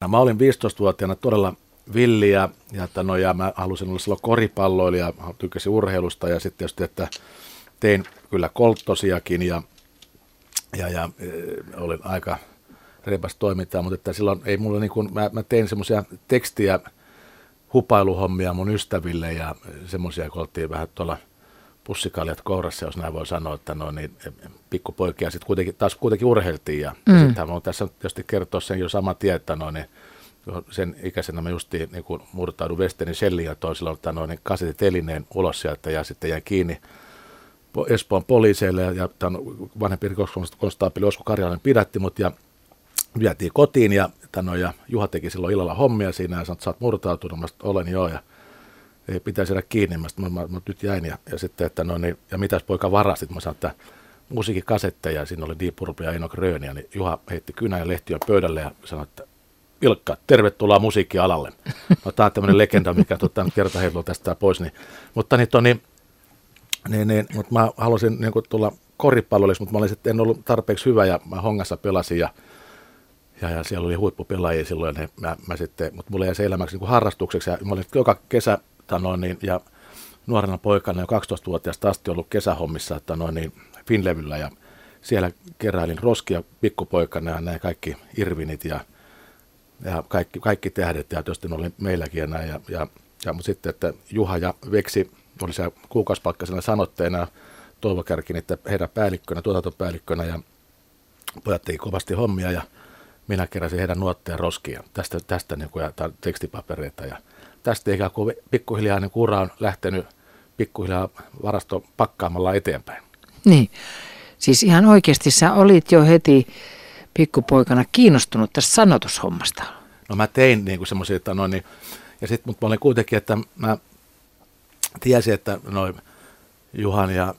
Mä olin 15-vuotiaana todella villi ja mä halusin olla silloin koripalloilija, tykkäsin urheilusta ja sitten tietysti, että tein kyllä kolttosiakin ja olin aika reipas toimintaa, mutta että silloin ei mulla niin kuin, mä tein semmoisia tekstiä, hupailuhommia mun ystäville ja semmoisia, kun oltiin vähän tuolla pussikaljat kourassa, jos näin voi sanoa, että niin pikkupoikia sitten kuitenkin urheiltiin ja sittenhän mä tässä tietysti kertoa sen jo saman tien, että niin sen ikäisenä mä justiin niin murtaudun Westernin Shellin ja toisella niin kasetitelineen ulos sieltä ja sitten jäin kiinni Espoon poliiseille ja vanhempi rikoskonstaapeli Osku Karjalainen pidätti mut ja vietiin kotiin ja Juha teki silloin illalla hommia siinä ja sanoi, että sä oot murtautunut, mä olen joo ja ei pitäisi jäädä kiinni, mä nyt jäin ja sitten, että ja mitäs poika varastit, mä sanoin, että musiikkikasetteja, siinä oli Deep Purple ja Eino Grönia, niin Juha heitti kynän ja lehtiön pöydälle ja sanoi, että Ilkka, tervetuloa musiikkialalle. No tää on tämmöinen legenda, mikä kertaheitolla tästä pois, mutta mutta mä halusin niin tulla koripallolliksi, mutta mä olin sitten, en ollut tarpeeksi hyvä ja mä Hongassa pelasin ja siellä oli huippupelaajia silloin, mä sitten, mutta mulla jäi se elämäksi niin harrastukseksi ja mä olin joka kesä ja nuorena poikana jo 12-vuotiaasta asti ollut kesähommissa Finlevyllä ja siellä keräilin roskia pikkupoikana ja näin kaikki Irvinit ja kaikki tähdet ja tietysti ne oli meilläkin ja näin mutta sitten, että Juha ja Veksi oli siellä kuukausipalkkaisena sanotteena Toivo Kärkin, että heidän päällikkönä, tuotantopäällikkönä ja pojat teki kovasti hommia ja minä keräsin heidän nuotteja roskia tästä niin kuin, ja tekstipapereita ja tästä ikään kuin pikkuhiljaa niin ura on lähtenyt pikkuhiljaa varasto pakkaamalla eteenpäin. Niin, siis ihan oikeasti sä olit jo heti pikkupoikana kiinnostunut tästä sanotushommasta. No mä tein niin kuin semmoisia, että ja sitten mutta mä olin kuitenkin, että mä tiesin, että Juhan ja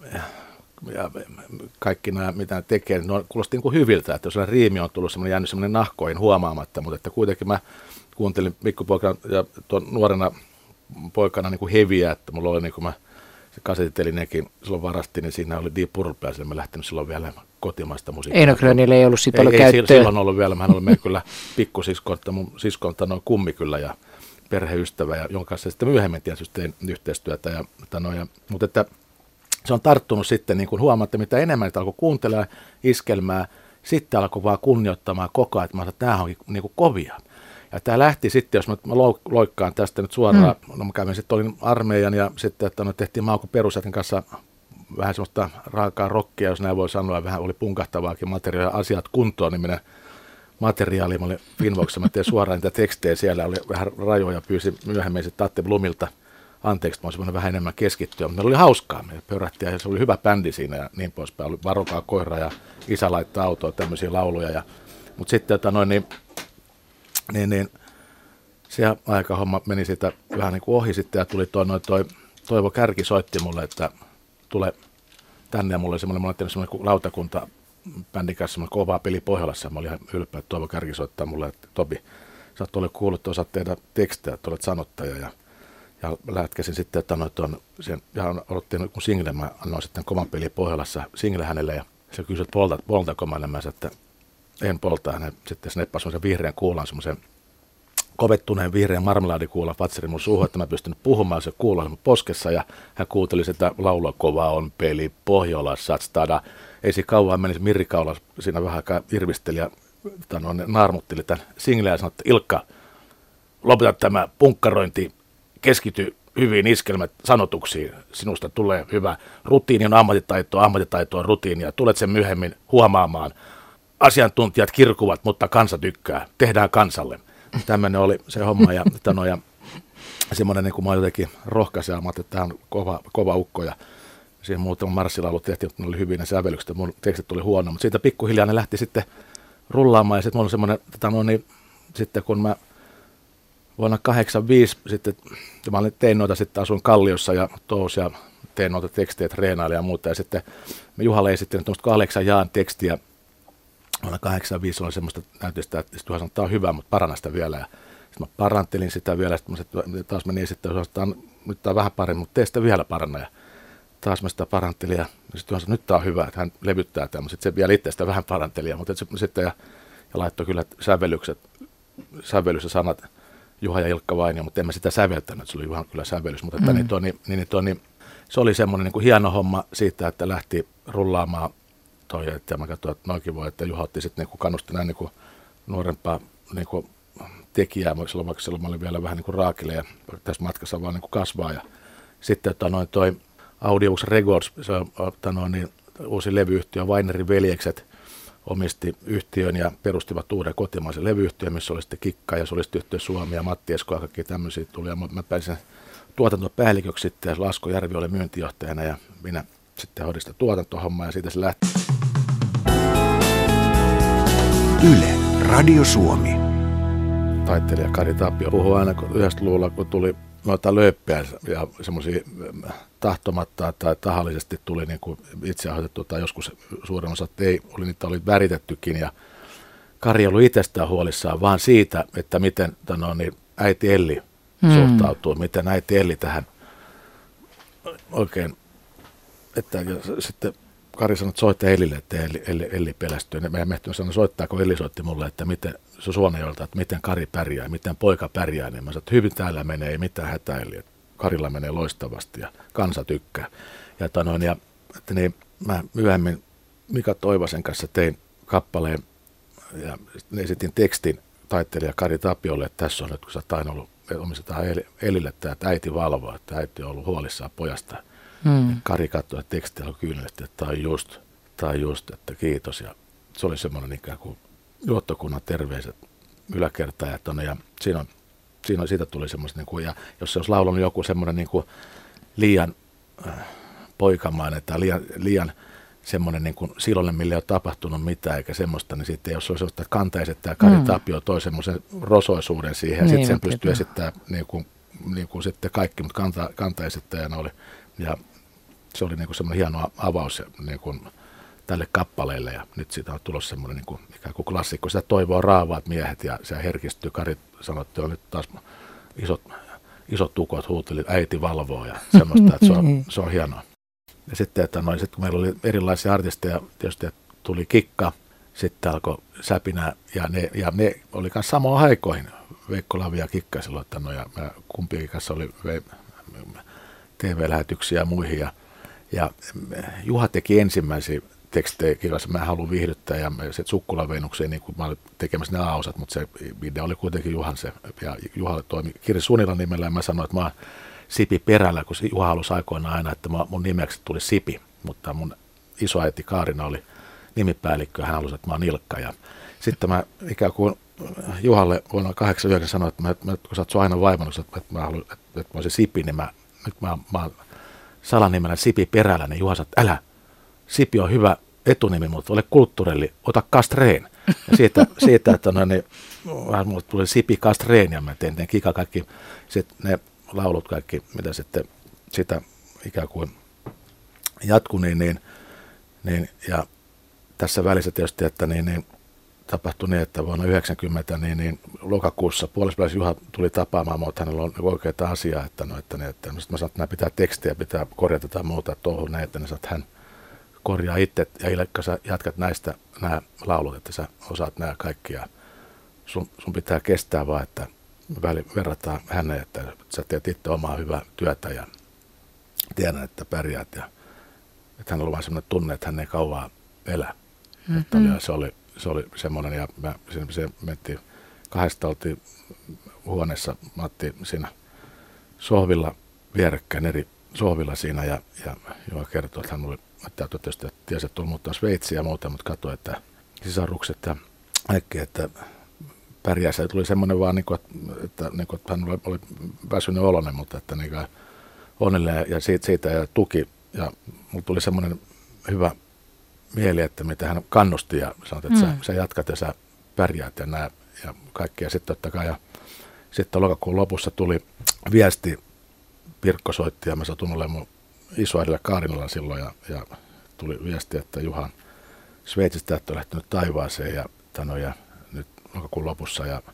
kaikki nämä, mitä ne tekee, niin ne kuulosti niin kuin hyviltä, että jos riimi on tullut semmoinen jäänyt semmoinen nahkoihin huomaamatta, mutta että kuitenkin mä kuuntelin pikkupoikana ja tuon nuorena poikana niin kuin heviä, että mulla oli niin kuin mä se kasetitelineenkin silloin varastin, niin siinä oli Deep Purple ja mä lähtenyt silloin vielä kotimaista musiikkia. Eino Grönillä ei ollut siitä paljon käyttöä. Ei silloin ollut vielä, mä olin meillä kyllä pikkusiskonta, mun siskonta noin kummi kyllä ja perheystävä, ja jonka kanssa sitten myöhemmin tietysti tein yhteistyötä. Mutta että se on tarttunut sitten, niin kuin huomaatte, mitä enemmän että alkoi kuuntelemaan iskelmää, sitten alkoi vaan kunnioittamaan koko ajan, että mä sanoin, että nämä onkin niin kuin kovia. Ja tämä lähti sitten, jos mä loikkaan tästä nyt suoraan, no mä kävin sitten, olin armeijan ja sitten, että tehtiin Mauko Perusjätin kanssa vähän semmoista raakaa rockia, jos näin voi sanoa, vähän oli punkahtavaakin materiaalia, asiat kuntoon, niminen materiaali. Mä olin Finvoxissa, mä tein suoraan niitä tekstejä, siellä oli vähän rajoja, pyysin myöhemmin sitten Atte Blumilta anteeksi, mä olisin vähän enemmän keskittyä, mutta meillä oli hauskaa, me pörättiin ja se oli hyvä bändi siinä ja niin poispäin, oli Varokaa koira ja Isä laittaa autoa, tämmöisiä lauluja, mutta sitten niin se aikahomma meni siitä vähän niin kuin ohi sitten ja tuli toi Toivo Kärki soitti mulle, että tule tänne ja mulla oli semmoinen, mä olin tehnyt semmoinen lautakunta bändin kanssa semmoinen kova peli Pohjolassa, mä olin ihan ylpeä, että Toivo Kärki soittaa mulle, että Topi, sä oot kuullut, että osaat tehdä tekstejä, että olet sanottaja ja lätkäsin sitten, että ja aloittiin kun single, mä annoin sitten kovan peli Pohjolassa single hänelle ja se kysyi, että poltanko mä, mä sanoin, että en polta, hän sitten sneppasi semmoisen vihreän kuulan, semmoisen kovettuneen vihreän marmelaadikuulan vatserin mun suuhun, että mä pystyn puhumaan, se kuulla mun poskessa ja hän kuunteli, että laulua kova on peli Pohjolassa, stada. Ei siinä kauan meni, Mirri Kaula siinä vähän aikaa irvisteli ja naarmutteli tämän singleä ja sanoi, että Ilkka, lopeta tämä punkkarointi, keskity hyviin iskelmät sanotuksiin, sinusta tulee hyvä rutiini on ammattitaito on rutiinia, tulet sen myöhemmin huomaamaan. Asiantuntijat kirkuvat, mutta kansa tykkää, tehdään kansalle. Tämmöinen oli se homma ja semmoinen, niin kuin mä jotenkin rohkaisema, että tämä on kova ukko ja siihen muutama marssilaulu tehtiin, mutta ne oli hyviä ne sävellykset ja mun tekstit tuli huono, mutta siitä pikkuhiljaa ne lähti sitten rullaamaan ja sitten mulla on semmoinen, sitten kun mä vuonna 1985 sitten, mä tein noita sitten, asuin Kalliossa ja Tous ja tein noita tekstejä, treenailin ja muuta ja sitten me Juhalle esittelin tuommoista 8 jaan tekstiä. Vuonna 1985 oli semmoista näytöstä, että Juha sanoi, että tämä on hyvä, mutta paranna sitä vielä. Ja sitten mä parantelin sitä vielä, sitten taas meni esittämään, että nyt tämä on vähän paremmin, mutta tee sitä vielä paranna. Ja taas mä sitä parantelin ja sitten Juha sanoi, nyt tämä on hyvä, että hän levyttää tämän, mutta sitten se vielä itse sitä vähän paranteli. Mutta sitten ja laittoi kyllä sävellykset sävellys ja sanat Juha ja Ilkka Vainio, mutta en mä sitä säveltänyt, se oli Juhan kyllä sävellys, mutta että se oli semmoinen niin kuin hieno homma siitä, että lähti rullaamaan toi, että mä katsoin, että noikin voi, että Juha otti sitten niin kannusti näin niin nuorempaa niin kuin tekijää, silloin mä olin vielä vähän niin kuin raakille ja tässä matkassa vaan niin kuin kasvaa. Ja sitten toi Audiobooks Records, se on uusi levyyhtiö, Wainerin veljekset omisti yhtiön ja perustivat uuden kotimaisen levyyhtiön, missä oli sitten Kikka ja Solisti-yhtiö Suomi ja Matti Esko ja kaikki tämmöisiä tuli. Ja mä pääsin tuotantopäälliköksi sitten ja Lasko Järvi oli myyntijohtajana ja minä sitten hoidin sitä tuotantohommaa ja siitä se lähti. Yle, Radio Suomi. Taiteilija Kari Tapio puhui aina 90-luvulla, kun tuli noita lööppejä ja semmoisia tahtomatta tai tahallisesti tuli niin kuin itse aiheutettu tai joskus suurin osa, että niitä oli väritettykin ja Kari oli itsestään huolissaan vaan siitä, että miten äiti Elli suhtautuu, miten äiti Elli tähän oikein, että sitten Kari sanoi, että soita Ellille, että Elli pelästyy. Meidän mehtiö sanoi, soittaako Elli soitti mulle, että miten se Suonenjoelta, että miten Kari pärjää, miten poika pärjää. Niin mä sanoin, että hyvin täällä menee, ei mitään hätäili. Karilla menee loistavasti ja kansa tykkää. Ja että niin, mä myöhemmin Mika Toivasen kanssa tein kappaleen ja esitin tekstin taiteilija Kari Tapiolle, että tässä on nyt, kun sä oot aina ollut, omistetaan Ellille tämä, että äiti valvoo, että äiti on ollut huolissaan pojasta. Kari katsoi, että tekstillä on kyynelesti, että tämä on just, että kiitos. Ja se oli semmoinen ikään kuin johtokunnan terveiset yläkertaajat on. Ja siitä tuli semmoista, niin kuin, ja jos se olisi laulanut joku semmoinen niin kuin liian poikamainen tai liian semmoinen niin kuin silloin, millä ei ole tapahtunut mitään eikä semmoista, niin sitten jos olisi että kantaiset tämä Kari Tapio toi semmoisen rosoisuuden siihen ja sitten sen pystyy esittämään niin kuin sitten kaikki, mutta kantaesittäjänä oli. Ja se oli niin kuin semmoinen hieno avaus niin kuin tälle kappaleelle ja nyt siitä on tulossa semmoinen niin kuin, ikään kuin klassikko. Sitä toivoo raavaat miehet ja se herkistyy. Kari sanoi, että on nyt taas isot tukot huuteli, äiti valvoo ja semmoista, että se on hienoa. Ja sitten, sit kun meillä oli erilaisia artisteja, tietysti tuli Kikka, sitten alkoi Säpinä ja ne oli myös samoin aikoihin. Veikko Lavi ja Kikka silloin, ja kumpikin kanssa oli TV-lähetyksiä ja muihin. Ja Juha teki ensimmäisiä tekstejä kirjassa, mä haluan viihdyttää ja se Sukkulan Veinukseen, niin kuin mä olin tekemässä ne A-osat, mutta se video oli kuitenkin Juhan se. Ja Juha toimi Kirsi Sunilan nimellä ja mä sanoin, että mä oon Sipi Perällä, kun Juha halusi aikoinaan aina, että mun nimeksi tuli Sipi, mutta mun isoäiti Kaarina oli nimipäällikkö ja hän halusi, että mä oon Ilkka. Ja sitten mä ikään kuin Juhalle vuonna 89 sanoin, että kun sä oot aina vaimannut, että mä haluan, että mä olisin Sipi, niin nyt mä oon salanimellä Sipi Perällä, niin Juha sanoi, että älä, Sipi on hyvä etunimi, mutta ole kulttuurelli, ota Kastreen. Ja siitä että mulle tuli Sipi Kastreen ja mä tein Kika kaikki, sitten ne laulut kaikki, mitä sitten sitä ikään kuin jatkui, niin ja tässä välissä tietysti, että niin tapahtui niin, että vuonna 1990 niin lokakuussa puolesvälissä Juha tuli tapaamaan, mutta hänellä on oikeaa asiaa, että mä sanoin, että nämä pitää tekstiä, pitää korjata tai muuta tuohon näin, että hän korjaa itse ja Ilkka, sä jatkat näistä nämä laulut, että sä osaat nämä kaikki ja sun pitää kestää vaan, että verrataan häneen, että sä teet itse omaa hyvää työtä ja tiedän, että pärjäät ja että hänellä on vaan sellainen tunne, että hän ei kauaa elä. Että se oli semmoinen ja se mentiin kahdesta oltiin huoneessa Matti siinä sohvilla vierekkäin eri sohvilla siinä ja Juha kertoi, että hän oli, että tietysti tiesi, että tuli muuttaa Sveitsiä ja muuta, mutta katsoi, että sisarukset ja kaikki, että pärjässä tuli semmoinen vaan, että hän oli väsynyt oloinen, mutta että onnellinen ja siitä ja tuki ja mulla tuli semmoinen hyvä mieli, että mitä hän kannusti ja sanoi, että sä jatkat ja sä pärjäät ja nää ja kaikkea. Sitten totta kai ja sitten lokakuun lopussa tuli viesti, Pirkko soitti ja mä satun olemaan mun isoäidillä Kaarinalla silloin ja tuli viesti, että Juhan Sveitsistä on lähtenyt taivaaseen ja nyt lokakuun lopussa ja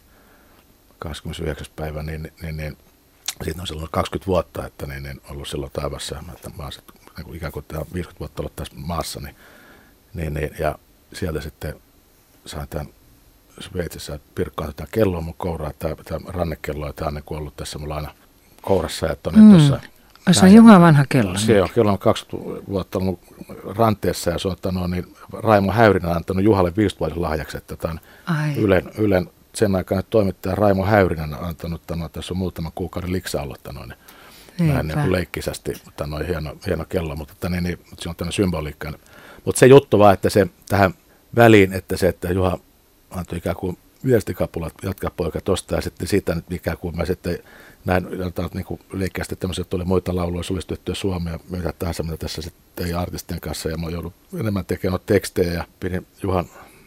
29. päivä, niin siitä on silloin 20 vuotta, että niin ollut silloin taivassa. Mä oon sitten niin ikään kuin 50 vuotta ollut tässä maassa, niin, ja sieltä sitten sain tämän Sveitsissä. Pirkko on tätä kelloa mun kouraa, tämä rannekello, ja tämä on niin ollut tässä mulla aina kourassa. Ja tuossa, se on Juhan vanha kello. Se on, kello on 20 vuotta ollut ranteessa, ja se on niin Raimo Häyrinen antanut Juhalle 5-vuotiaan lahjaksi, että tämä on Ylen sen aikaan toimittaja Raimo Häyrinen on antanut, tässä on muutaman kuukauden liksa ollut, näin niin leikkisästi, hieno kello, mutta se on tämmöinen symboliikka. Mutta se juttu vaan, että se tähän väliin, että Juha antoi ikään kuin viestikapulat, jatkaa poika tosta, ja sitten siitä nyt ikään kuin mä sitten näin niin leikkiästi tämmöisiä, että tuli muita lauluja, sulistettuja suomea, mitä tahansa, mitä tässä sitten ei artistien kanssa, ja mä joudun enemmän tekemään tekstejä, ja pidin Juhan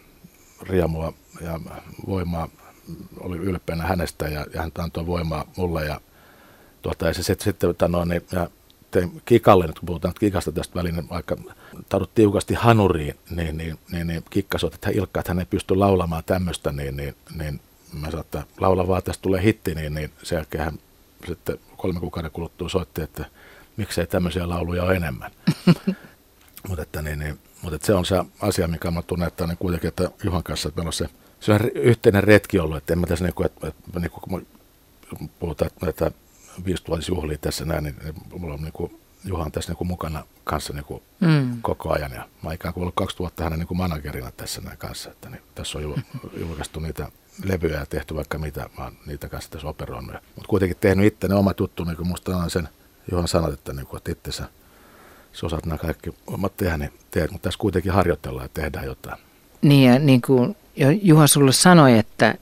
riemua ja voimaa, oli ylpeänä hänestä, ja hän antoi voimaa mulle, ja se sitten ja tein Kikalle, nyt kun puhutaan Kikasta tästä väliin, vaikka tarvittiin tiukasti hanuriin, niin Kikka soitti, että Ilkka, että hän ei pysty laulamaan tämmöistä, niin mä sanoin, että laula vaan, tästä tulee hitti, niin sen jälkeen hän sitten 3 kuukauden kuluttua soitti, että miksei tämmöisiä lauluja ole enemmän. Mutta se on se asia, mikä mä tunnen, että niin kuitenkin, että Juhan kanssa, että meillä on se on yhteinen retki ollut, että en mä tässä kun puhutaan näitä 5-vuotisjuhlia tässä näin, niin mulla on Juha on tässä mukana kanssa koko ajan, ja mä ikään kuin ollut 2 vuotta hänen managerina tässä näin kanssa, että tässä on julkaistu niitä levyjä ja tehty vaikka mitä, mä oon niitä kanssa tässä operoinut, mutta kuitenkin tehnyt itse ne omat juttu, niin kuin musta on sen Juhan sanat, että itse sä osaat nämä kaikki omat tehdä, niin teet, mutta tässä kuitenkin harjoitellaan ja tehdään jotain. Niin, ja niin kuin Juha sulle sanoi, että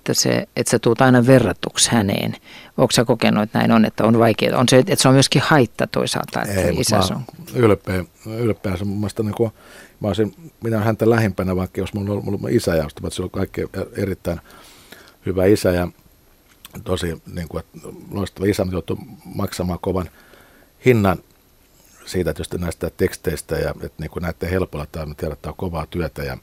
sä tuut aina verratuksi häneen. Oletko sä kokenut, että näin on, että on vaikeaa? On se, että se on myöskin haitta toisaalta, että isäs on. Ylpeä. Se mun mielestä, mä olisin häntä lähimpänä, vaikka jos mulla on isä, ja se on kaikki erittäin hyvä isä, ja tosi loistava isä, mutta joutui maksamaan kovan hinnan siitä tietysti näistä teksteistä, ja että näette helpolla, että tiedät, että on kovaa työtä, ja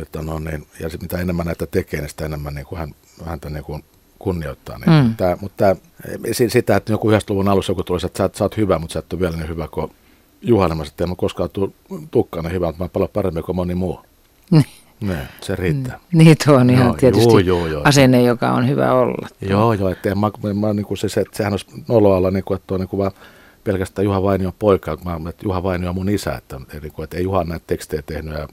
ja mitä enemmän näitä tekee, niin sitä enemmän häntä kunnioittaa. Mutta sitä, että joku 90-luvun alussa joku tuli, että sä oot hyvä, mutta sä et ole vielä niin hyvä kuin Juhana. Mä sitten en koskaan tukkaan hyvä, mutta mä oon paljon paremmin kuin moni muu. Se riittää. Niin tuo on ihan tietysti asenne, joka on hyvä olla. Joo, että sehän olisi noloalla, että on vaan pelkästään Juha Vainion poika, että Juha Vainio on mun isä, että ei Juha näitä tekstejä tehnyt ja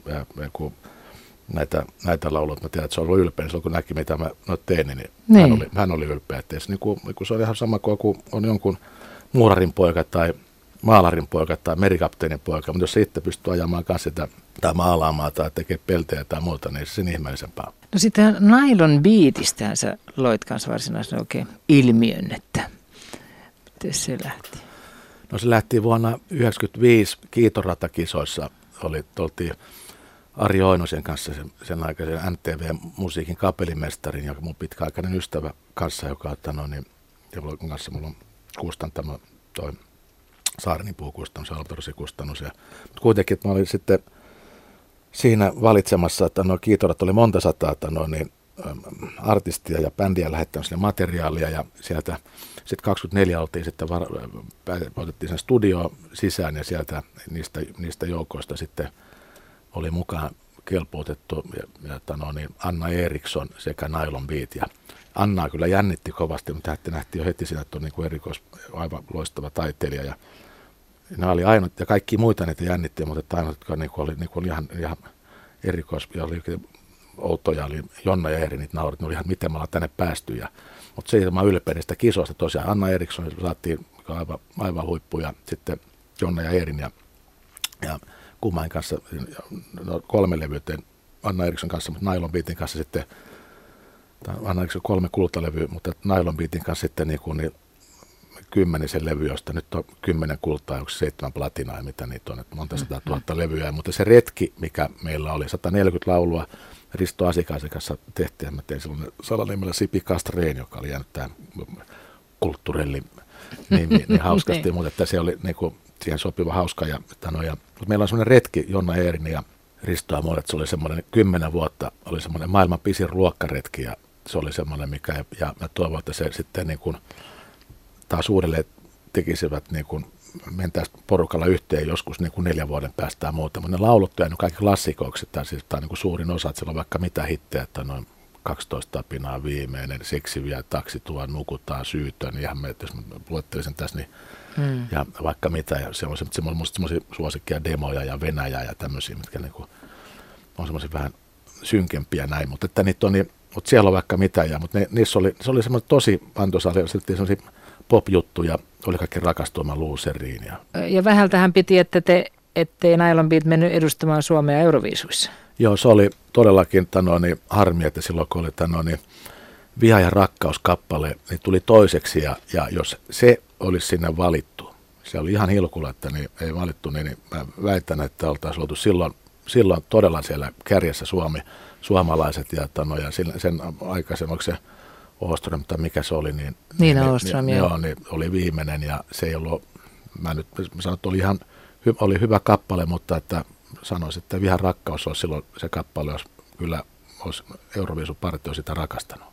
näitä lauluja, mä tiedän, että se on ollut ylpeä, silloin kun näki, mitä mä tein, niin hän oli ylpeä. Että se on ihan sama kuin on jonkun muurarin poika tai maalarin poika tai merikapteenin poika, mutta jos se itse pystyy ajamaan kanssa sitä tai maalaamaan tai tekee peltejä tai muuta, niin se sen ihmeellisempää. No sitä Nylon Beatistä sä loit kanssa varsinaisen oikein ilmiön, että miten se lähti? No se lähti vuonna 1995 Kiitorata-kisoissa, oltiin Ari Oinosen kanssa, sen aikaisen MTV-musiikin kapellimestarin ja mun pitkäaikainen ystävä kanssa, joka on kanssa mulla on kustantama toi Saarenin puukustannus ja Alperosin kustannus. Mutta kuitenkin, että mä olin sitten siinä valitsemassa, että Kiitorat oli monta sataa artistia ja bändiä lähettänyt sinne materiaalia, ja sieltä sitten 24 oltiin sitten otettiin sen studioon sisään, ja sieltä niistä joukoista sitten oli mukaan kelpuutettu Anna Eriksson sekä Nylon Beat. Ja Annaa kyllä jännitti kovasti, mutta nähtiin jo heti siinä, että on aivan loistava taiteilija. Ja nämä oli ainut, ja kaikki muita niitä jännitti, mutta ainut, jotka oli ihan erikois, ja oli outoja, oli Jonna ja Eeri, niitä naurit, ne oli ihan miten me ollaan tänne päästy. Mutta siitä mä ylpeä niistä kisoista tosiaan. Anna Eriksson saatiin aivan huippuja, sitten Jonna ja Eerin ja Kummain kanssa 3 levyyteen Anna Eriksson kanssa, mutta Nylon Beatin kanssa sitten, Anna Eriksson 3 kultalevyä, mutta Nylon Beatin kanssa sitten 10 levy, josta nyt on 10 kultaa, onko 7 platinaa ja mitä niitä on, että monta 100 000 levyä. Mutta se retki, mikä meillä oli, 140 laulua, Risto Asikaisen kanssa tehtiin, ja mä tein sellainen salanimellä Sipi Kastreen, joka oli jäänyt tähän kulttuurelli niin hauskasti, mutta että se oli siihen sopiva hauska. Mutta meillä on semmoinen retki Jonna Eerin ja Risto ja mulle, että se oli semmoinen 10 vuotta, oli semmoinen maailman pisin ruokkaretki, ja se oli semmoinen, mikä, ja mä toivon, että se sitten taas uudelleen tekisivät, mentäisiin porukalla yhteen joskus 4 vuoden päästä ja muuta, mutta ne laulut on jäänyt kaikki klassikoiksi, tai siis suurin osa, että siellä on vaikka mitä hittejä, että noin 12 apinaa viimeinen, seksi vie taksi tuo, nukutaan syytön. Ihan me, jos mä luettelisin tässä, niin ja vaikka mitä. Ja se on semmoisia suosikkia demoja ja Venäjää ja tämmöisiä, mitkä niinku on semmoisia vähän synkempiä näin. Mutta että niitä on, mutta siellä on vaikka mitä. Mutta niissä oli semmoinen tosi antoisa, semmoisia pop-juttuja, oli kaikki Rakastumaan luuseriin. Ja vähältähän piti, että ettei Nylon Beat mennyt edustamaan Suomea Euroviisuissa. Joo, se oli todellakin harmi, että silloin kun oli Viha ja rakkauskappale, niin tuli toiseksi ja jos se olisi sinne valittu, se oli ihan hilkulla, että niin ei valittu, niin mä väitän, että oltaisiin oltu silloin todella siellä kärjessä suomalaiset ja sen aikaisen, onko se Åström, mutta mikä se oli, niin Åström, joo, niin oli viimeinen ja se ei ollut, mä sanon, että oli hyvä kappale, mutta että sanoisin, että Vihan rakkaus olisi silloin se kappale, jos kyllä olisi Euroviisupartio sitä rakastanut.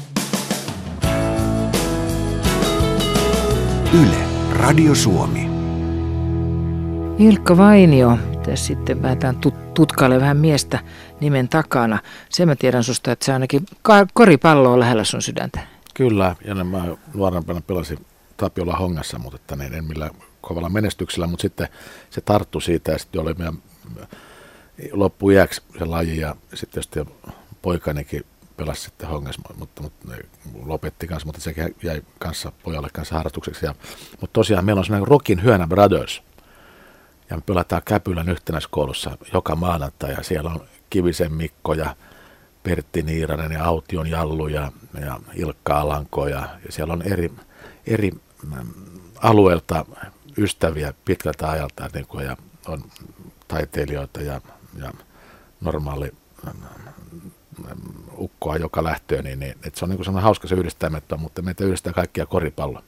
Yle, Radio Suomi. Ilkka Vainio, tässä sitten päätään tutkailemaan vähän miestä nimen takana. Sen mä tiedän susta, että se ainakin koripallo on lähellä sun sydäntä. Kyllä, ja mä nuorempana pelasin Tapiola Hongassa, mutta että en millään kovalla menestyksellä, mutta sitten se tarttui siitä ja sitten oli meidän loppuiäksi se laji ja sitten poikanikin pelasi sitten Hongassa, mutta lopetti kanssa, mutta sekin jäi kanssa pojalle kanssa harrastukseksi. Mutta tosiaan meillä on sellainen Rockin Hyönä Brothers ja me pelataan Käpylän yhtenäiskoulussa joka maanantai ja siellä on Kivisen Mikko ja Pertti Niiranen ja Aution Jallu ja Ilkka Alanko ja siellä on eri alueelta ystäviä pitkältä ajalta niin ja on taiteilijoita ja normaali ukkoa joka lähtöön, niin että se on niin sellainen hauska se yhdistämättä, mutta meitä yhdistää kaikkia koripallo.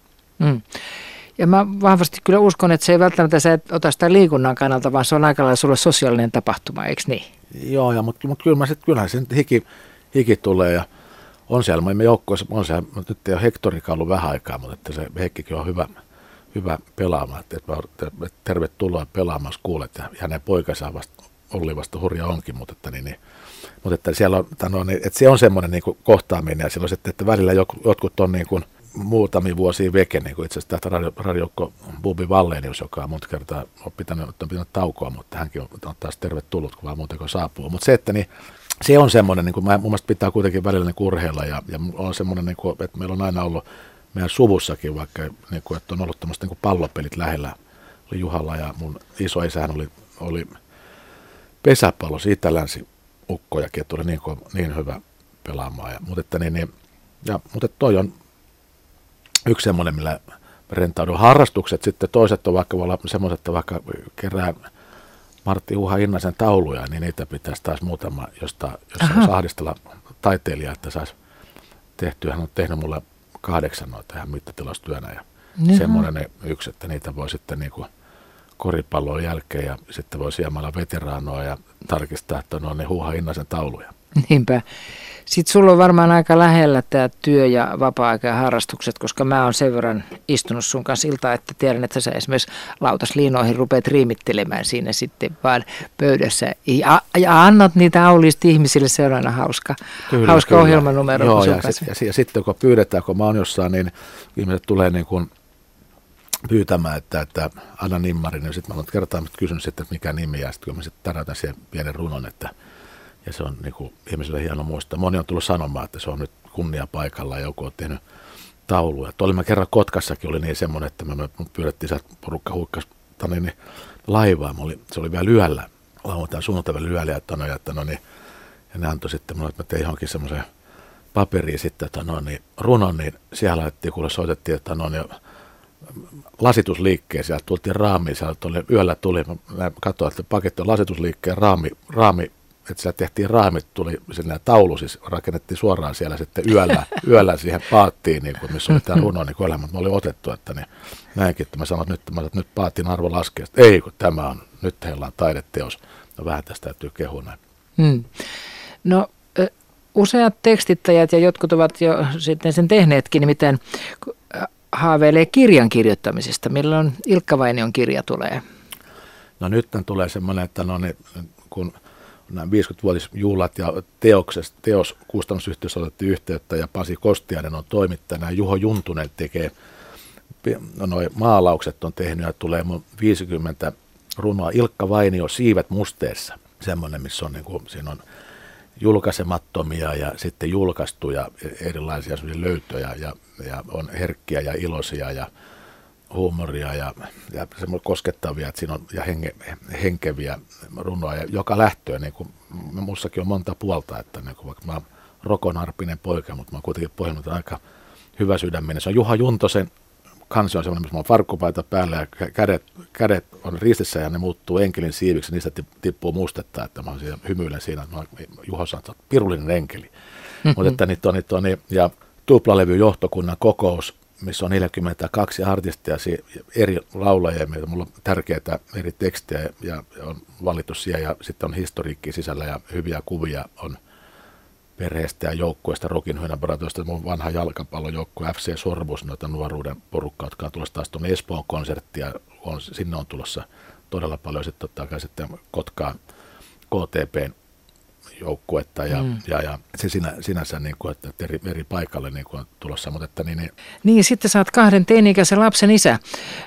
Ja mä vahvasti kyllä uskon, että se ei välttämättä sä et ota sitä liikunnan kannalta, vaan se on aika lailla sulle sosiaalinen tapahtuma, eikö niin? Joo, mutta kyllähän se hiki tulee ja on siellä, me joukkoissa, on siellä, nyt ei ole Hektorikaan ollut vähän aikaa, mutta että se Heikkikin on hyvä pelaamaan, että tervetuloa pelaamaan, kuulet, ja hänen poikansa Olli vasta hurja onkin, mutta että siellä on, että se on semmoinen niin kuin kohtaaminen, ja silloin sitten, että välillä jotkut on niin kuin muutamia vuosia veke, niin kuin itse asiassa täältä radioukko Bubi Vallenius, joka on monta kertaa on pitänyt taukoa, mutta hänkin on taas tervetullut, kun vaan muuten kun saapuu. Mutta se, että niin, se on semmoinen, niin kuin mun mielestä pitää kuitenkin välillä niin urheilla, ja on semmoinen, niin kuin, että meillä on aina ollut meidän suvussakin, vaikka niin kuin, että on ollut tämmöistä niin pallopelit lähellä, oli Juhalla ja mun isoisähän oli pesäpallossa Itä-Länsi ukkojakin, että oli niin hyvä pelaamaan. Mutta toi on yksi semmoinen, millä rentaudun harrastukset. Sitten toiset on vaikka voi olla semmoiset, että vaikka kerää Martti Juha Innasen tauluja, niin niitä pitäisi taas muutama, jos saisi ahdistella taiteilija, että saisi tehtyä. Hän on tehnyt mulle 8 noita ihan mittatilastyönä ja semmoinen yksi, että niitä voi sitten niinku koripallon jälkeen ja sitten voi siemalla veteraanoa ja tarkistaa, että ne on ne Juha Innasen tauluja. Niinpä. Sitten sulla on varmaan aika lähellä tämä työ ja vapaa-aika ja harrastukset, koska mä oon sen verran istunut sun kanssa iltaa, että tiedän, että sä esimerkiksi lautasliinoihin rupeat riimittelemään siinä sitten vaan pöydässä. Ja annat niitä auliisti ihmisille, se on aina hauska ohjelmanumero. Joo, ja sitten kun pyydetään, kun mä oon jossain, niin ihmiset tulee niin kuin pyytämään, että anna nimmari, niin sitten mä oon kertaan kysynyt sitten, että mikä nimi, ja sitten kun mä sitten tarjotan siihen pienen runon, ja se on niin kuin ihmisille hieno muistaa. Moni on tullut sanomaan, että se on nyt kunnia paikalla ja joku on tehnyt tauluja. Mä kerran Kotkassakin oli niin semmoinen, että me pyydettiin sieltä porukka huikkas laivaa. Se oli vielä yöllä, lauantain sunnuntaina yöllä ja ne antoi sitten mulle, että mä tein johonkin semmoisen paperiin sitten runon, niin siellä laitettiin, kun soitettiin, että lasitusliikkeen, sieltä tultiin raamiin, yöllä tuli, mä katsoin, että paketti on lasitusliikkeen raami, että siellä tehtiin raamit, tuli sinne taulu, siis rakennettiin suoraan siellä sitten yöllä siihen paattiin, niin kuin, missä oli tämä runo, niin kuin elämät, mä olin otettu, että niin, näinkin, että mä sanoin, että nyt paattiin arvo laskee, ei kun tämä on, nyt heillä on taideteos, no vähän tästä täytyy kehua näin. No useat tekstittäjät ja jotkut ovat jo sitten sen tehneetkin, nimittäin haaveilee kirjan kirjoittamisesta, milloin Ilkka Vainion kirja tulee? No nyt tulee semmoinen, että kun nämä 50-vuotisjuhlat ja teos kustannusyhtiössä otettiin yhteyttä ja Pasi Kostiainen on toimittajana. Juho Juntunen tekee, noi maalaukset on tehnyt ja tulee 50 runoa. Ilkka Vainio Siivet musteessa, semmoinen missä on siinä on julkaisemattomia ja sitten julkaistuja erilaisia löytöjä ja on herkkiä ja iloisia ja huumoria ja semmoisia koskettavia, että siinä on ja henkeviä runoja, joka lähtöön, niin kuin mussakin on monta puolta, että niin kuin, vaikka mä oon rokonarppinen poika, mutta mä oon kuitenkin pohjimmiltaan aika hyvä sydäminen. Se on Juha Juntosen kansi on semmoinen, missä on farkkupaita päällä ja kädet on ristissä ja ne muuttuu enkelin siiviksi, niistä tippuu mustetta, että mä hymyilen siinä, että Juho sanoo, että pirullinen enkeli. Mutta että niitä on ja tuplalevy johtokunnan kokous, missä on 42 artistia, eri laulajia, mulla on tärkeitä eri tekstejä ja on valittu siellä ja sitten on historiikki sisällä ja hyviä kuvia on perheestä ja joukkueesta, Rokin Hynäbaratoista, mun vanha jalkapallojoukkue FC Sorbus, noita nuoruuden porukkaa, jotka on tulossa taas tuonne Espoon konserttia, sinne on tulossa todella paljon sitten totta kai sitten Kotkaan KTP:n joukkuetta ja se sinänsä niin kuin, että eri paikalle niin kuin on tulossa, mutta että niin sitten sä oot 2 teini-ikäisen lapsen isä.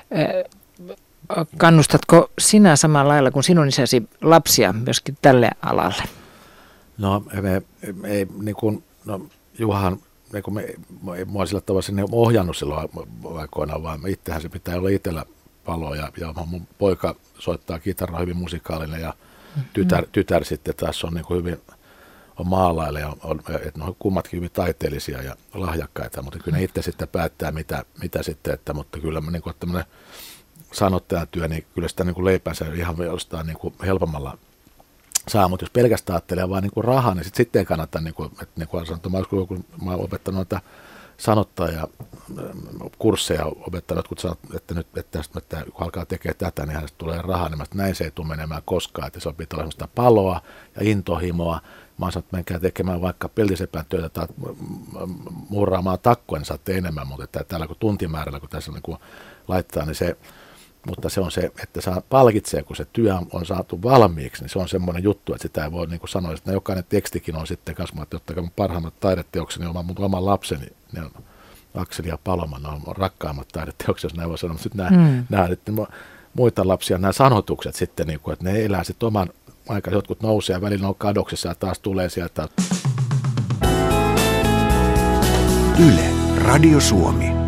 Kannustatko sinä samalla lailla kuin sinun isäsi lapsia myöskin tälle alalle? No ei niin kuin, no Juhahan niin kuin mua sillä tavalla sinne ohjannut silloin aikoinaan, vaan itsehän se pitää olla itsellä palo ja mun poika soittaa kitaraa hyvin musikaalinen ja tytär sitten taas on niin kuin hyvin on maalailla että ne on kummatkin hyvin taiteellisia ja lahjakkaita, mutta kyllä ne itse sitten päättää mitä sitten, että mutta kyllä niin kuin tämmöinen sanottajan työ, niin kyllä sitä niin kuin leipänsä ihan jostain niin kuin helpommalla saa, mutta jos pelkästään ajattelee vaan niin kuin rahaa, niin sitten ei kannata, niin kuin, että niin kuin sanottu, mä olen opettanut noita sanottaja kursseja opettanut, kun sanot, että nyt että kun alkaa tekemään tätä, niin hänestä tulee rahaa, niin näin se ei tule menemään koskaan, että se pitää olla sellaista paloa ja intohimoa. Mä oon sanonut, että menkää tekemään vaikka peltisepän työtä tai muuraamaan takkua, niin saatte enemmän, mutta että täällä kun tuntimäärällä, kun tässä niin kun laittaa, niin se, mutta se on se, että saa palkitsee, kun se työ on saatu valmiiksi, niin se on semmoinen juttu, että sitä ei voi niin kuin sanoa, että jokainen tekstikin on sitten kanssa, että jotta parhaimmat taideteokseni on mun oman lapseni, ne on Akseli ja Paloma, ne on rakkaimmat taideteokset, jos näin voi sanoa, mutta sitten nämä nyt muita lapsia, nämä sanotukset sitten, niin kuin, että ne elää sitten oman aikaan, jotkut nousee ja välillä on kadoksissa ja taas tulee sieltä. Yle, Radio Suomi.